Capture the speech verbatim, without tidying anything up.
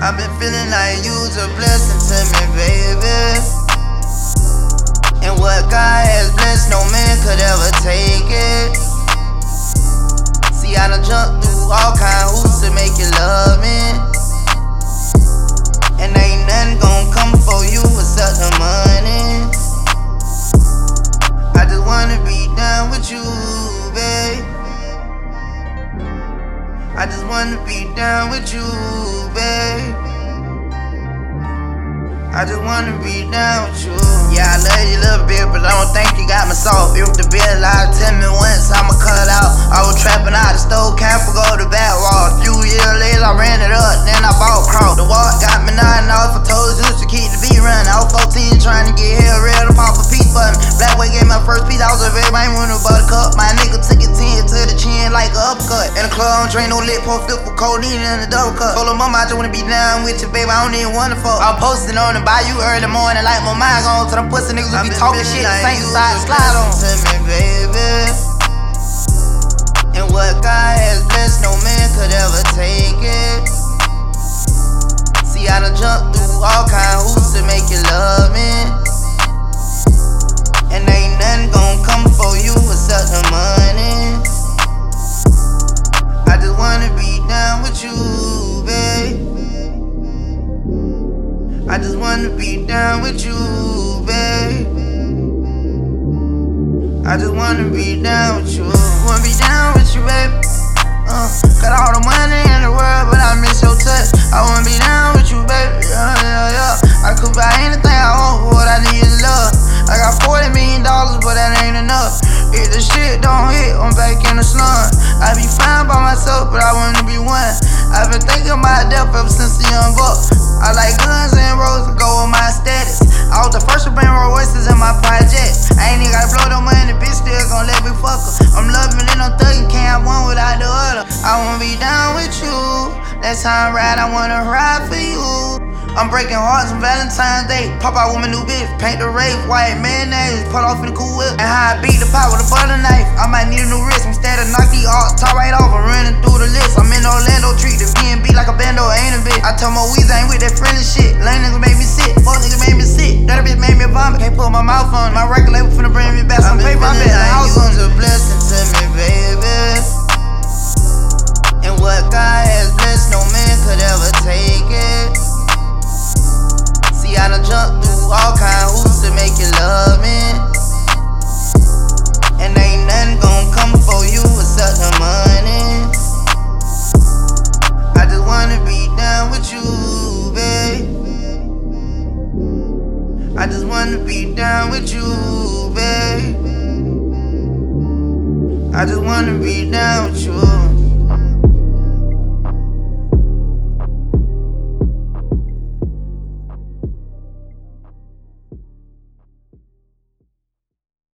I've been feeling like you's a blessing to me, baby. And what God has blessed, no man could ever take it. See, I done jumped through all kind of hoops to make you love me. And ain't nothing gon' come for you except the money. I just wanna be down with you, babe. I just wanna be down with you, babe. I just wanna be down with you. Yeah, I love you a little bit, but I don't think you got me soft. If the bill lied, tell me once, I'ma cut out. I was trapping out the stove, can't forgo the back wall. A few years later, I ran it up, then I bought cross. The walk got me nodding off, I told Zeus to keep the beat running. I was fourteen, trying to get hell real to pop a piece for me. Blackway gave me my first piece, I was a very man with a buttercup. My nigga took it ten to the chin like a uppercut. In the club, I don't drink no lit, pour flip with codeine in the double cup. Told her mama, I just wanna be down with you, baby, I don't even wanna fuck. I'm posting on the bayou early morning like my mind gone to them pussy niggas who be talking shit, like same side slide on to me, baby. And what God has blessed, no man could ever take it. See, I done jumped through all kind of hoops to make you love me. And ain't nothing gon' come for you except the money. I just wanna be down with you, babe. I just wanna be down with you, babe. I just wanna be down with you. Wanna be down with you, babe. Uh, got all the money in the world, but I miss your touch. I wanna be down with you, baby. Yeah, yeah, yeah. I could buy anything I want, but what I need is love. I got forty million dollars, but that ain't enough. If the shit don't hit, I'm back in the slum. I be fine by myself, but I wanna be one. I've been thinking about death ever since the young buck. I like guns and roses, go with my status. I was the first to bring Rolls Royces in my project. I ain't even gotta blow no money, bitch still gon' let me fuck her. I'm loving and I'm thugging, can't have one without the other. I wanna be down with you. That's how I ride, I wanna ride for you. I'm breaking hearts on Valentine's Day. Pop out with my new bitch, paint the rave, white mayonnaise, pull off in the cool whip. And how I beat the pot with a butter knife. I might need a new wrist, instead of knock the arts, top right off, I'm running through the list. I'm in Orlando, treat the B and B like a bando, ain't a bitch. I told my Weezy I ain't with that friendly shit. Lame niggas made me sick, fuck niggas made me sick. That bitch made me vomit, can't put my mouth on it. My record label finna bring me back some paper, I bet the house on it. A blessing to me, baby. And what God has blessed, no man could ever take it. See, I done jumped through all kind of hoops to make you love me. And ain't nothing gon' come for you except the money. I just wanna be down with you, babe. I just wanna be down with you, babe. I just wanna be down with you.